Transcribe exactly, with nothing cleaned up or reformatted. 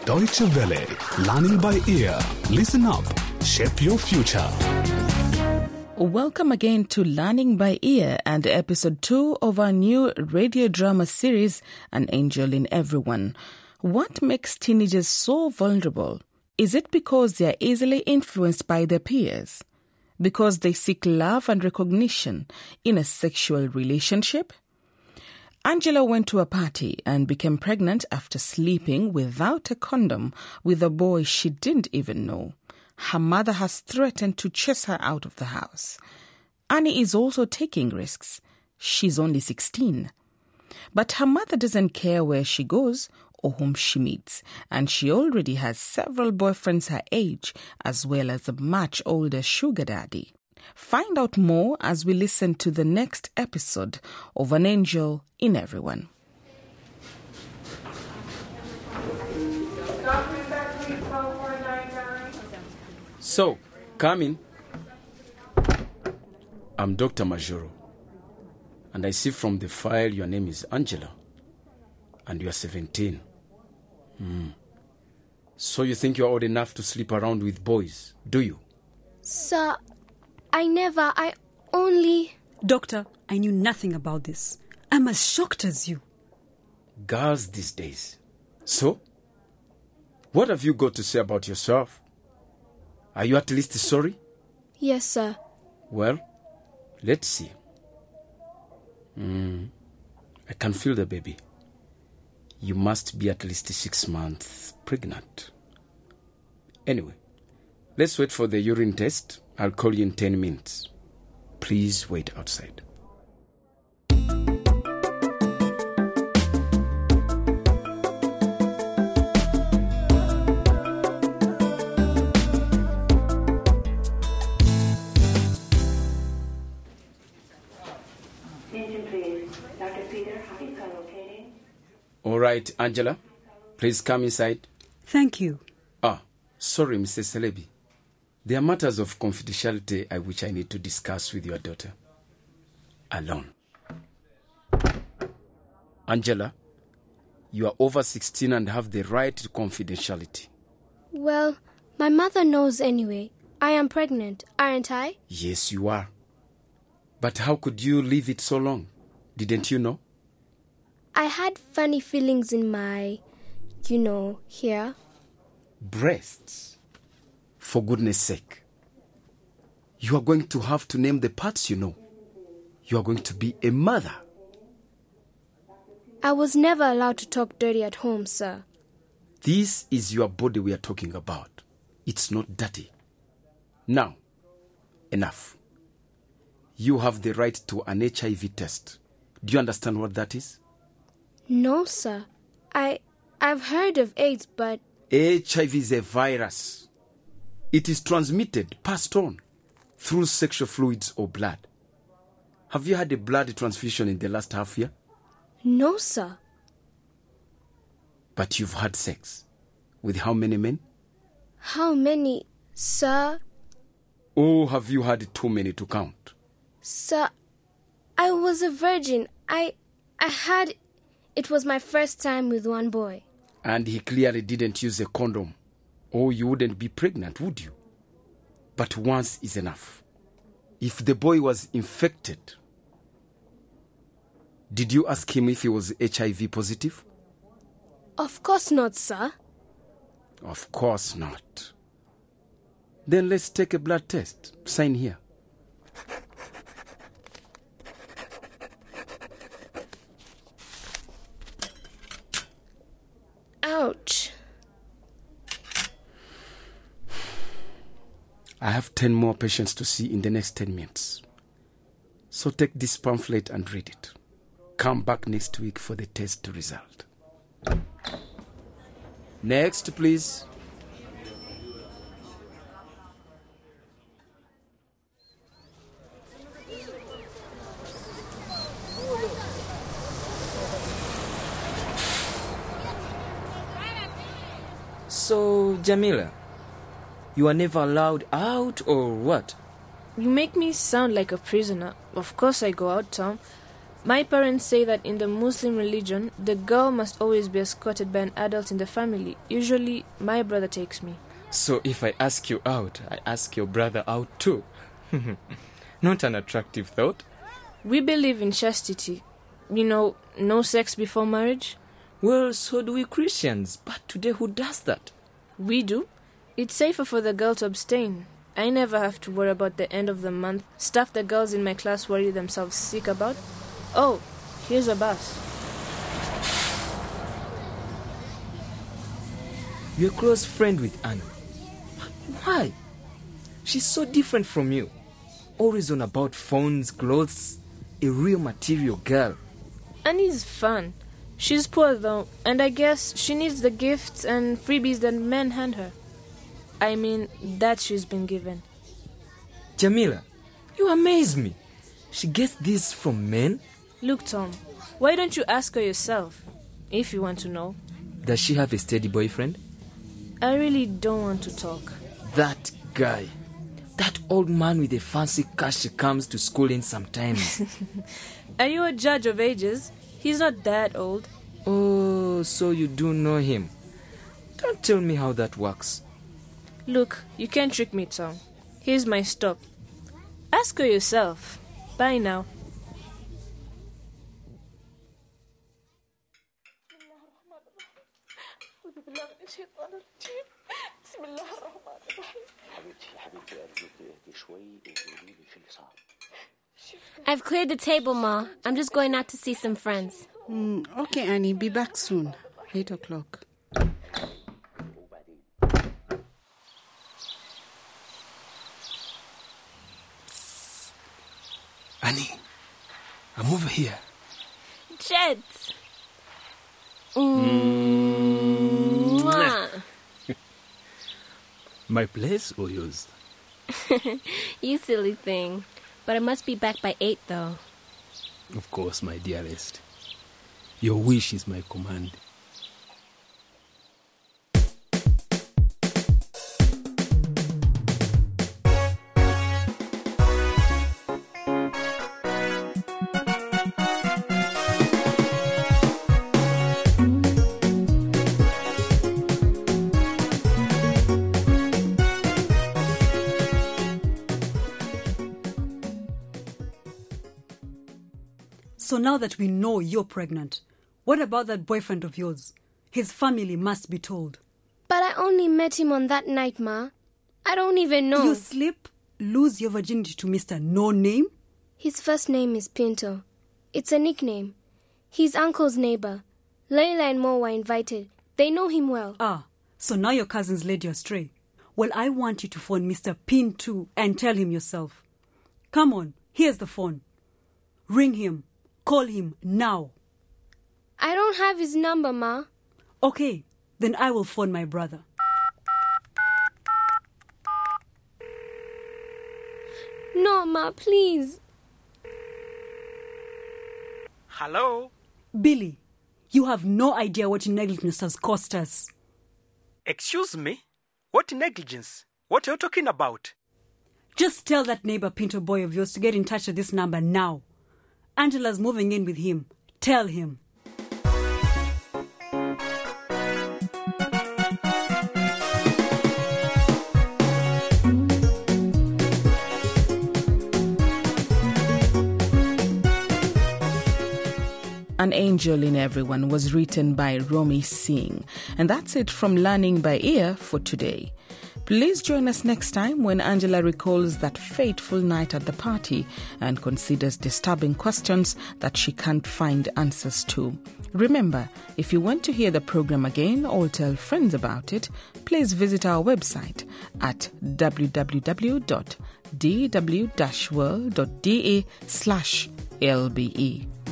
Deutsche Welle, learning by ear. Listen up, shape your future. Welcome again to Learning by Ear and episode two of our new radio drama series, An Angel in Everyone. What makes teenagers so vulnerable? Is it because they are easily influenced by their peers? Because they seek love and recognition in a sexual relationship? Angela went to a party and became pregnant after sleeping without a condom with a boy she didn't even know. Her mother has threatened to chase her out of the house. Annie is also taking risks. She's only sixteen. But her mother doesn't care where she goes or whom she meets, and she already has several boyfriends her age, as well as a much older sugar daddy. Find out more as we listen to the next episode of An Angel in Everyone. So, come in. I'm Doctor Majoro, and I see from the file your name is Angela, and you are seventeen. Hmm. So you think you are old enough to sleep around with boys, do you? Sir, I never, I only... Doctor, I knew nothing about this. I'm as shocked as you. Girls these days. So, what have you got to say about yourself? Are you at least sorry? Yes, sir. Well, let's see. Mm, I can feel the baby. You must be at least six months pregnant. Anyway, let's wait for the urine test. I'll call you in ten minutes. Please wait outside. All right, Angela, please come inside. Thank you. Ah, sorry, Missus Celebi. There are matters of confidentiality I which I need to discuss with your daughter. Alone. Angela, you are over sixteen and have the right to confidentiality. Well, my mother knows anyway. I am pregnant, aren't I? Yes, you are. But how could you leave it so long? Didn't you know? I had funny feelings in my, you know, here. Breasts? For goodness sake. You are going to have to name the parts, you know. You are going to be a mother. I was never allowed to talk dirty at home, sir. This is your body we are talking about. It's not dirty. Now, enough. You have the right to an H I V test. Do you understand what that is? No, sir. I, I've heard of AIDS, but... H I V is a virus. It is transmitted, passed on, through sexual fluids or blood. Have you had a blood transfusion in the last half year? No, sir. But you've had sex. With how many men? How many, sir? Or have you had too many to count? Sir, I was a virgin. I, I had... It was my first time with one boy. And he clearly didn't use a condom. Or you wouldn't be pregnant, would you? But once is enough. If the boy was infected, did you ask him if he was H I V positive? Of course not, sir. Of course not. Then let's take a blood test. Sign here. Ouch. I have ten more patients to see in the next ten minutes. So take this pamphlet and read it. Come back next week for the test result. Next, please. So, Jamila, you are never allowed out or what? You make me sound like a prisoner. Of course I go out, Tom. My parents say that in the Muslim religion, the girl must always be escorted by an adult in the family. Usually, my brother takes me. So if I ask you out, I ask your brother out too. Not an attractive thought. We believe in chastity. You know, no sex before marriage. Well, so do we Christians. But today, who does that? We do. It's safer for the girl to abstain. I never have to worry about the end of the month, stuff the girls in my class worry themselves sick about. Oh, here's a bus. You're a close friend with Anna. Why? She's so different from you. Always on about phones, clothes, a real material girl. Annie's fun. She's poor though, and I guess she needs the gifts and freebies that men hand her. I mean, that she's been given. Jamila, you amaze me. She gets this from men? Look, Tom, why don't you ask her yourself, if you want to know? Does she have a steady boyfriend? I really don't want to talk. That guy. That old man with a fancy car she comes to school in sometimes. Are you a judge of ages? He's not that old. Oh, so you do know him. Don't tell me how that works. Look, you can't trick me, Tom. Here's my stop. Ask her yourself. Bye now. I've cleared the table, Ma. I'm just going out to see some friends. Mm, okay, Annie, be back soon. Eight o'clock. Annie, I'm over here. Jet! Mwah. My place or yours? You silly thing. But I must be back by eight, though. Of course, my dearest. Your wish is my command. So now that we know you're pregnant, what about that boyfriend of yours? His family must be told. But I only met him on that night, Ma. I don't even know. You slip, lose your virginity to Mister No Name? His first name is Pinto. It's a nickname. He's Uncle's neighbor. Layla and Mo were invited. They know him well. Ah, so now your cousins led you astray. Well, I want you to phone Mister Pinto and tell him yourself. Come on, here's the phone. Ring him. Call him now. I don't have his number, Ma. Okay, then I will phone my brother. No, Ma, please. Hello? Billy, you have no idea what your negligence has cost us. Excuse me? What negligence? What are you talking about? Just tell that neighbor Pinto boy of yours to get in touch with this number now. Angela's moving in with him. Tell him. An Angel in Everyone was written by Romy Singh. And that's it from Learning by Ear for today. Please join us next time when Angela recalls that fateful night at the party and considers disturbing questions that she can't find answers to. Remember, if you want to hear the program again or tell friends about it, please visit our website at w w w dot d w dash world dot d a slash l b e.